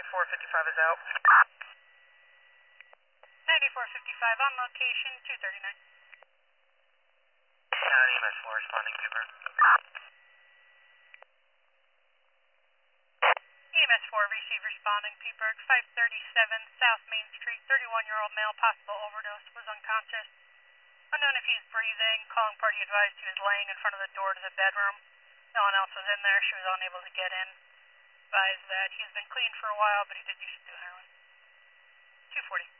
9455 is out. 9455 on location, 239. EMS 4 responding, Cooper. EMS 4, receive responding, Pittsburgh, 537 South Main Street, 31-year-old male, possible overdose, was unconscious. Unknown if he's breathing, calling party advised he was laying in front of the door to the bedroom. No one else was in there, she was unable to get in. Advised that he has been clean for a while, but he did use to do heroin. 240.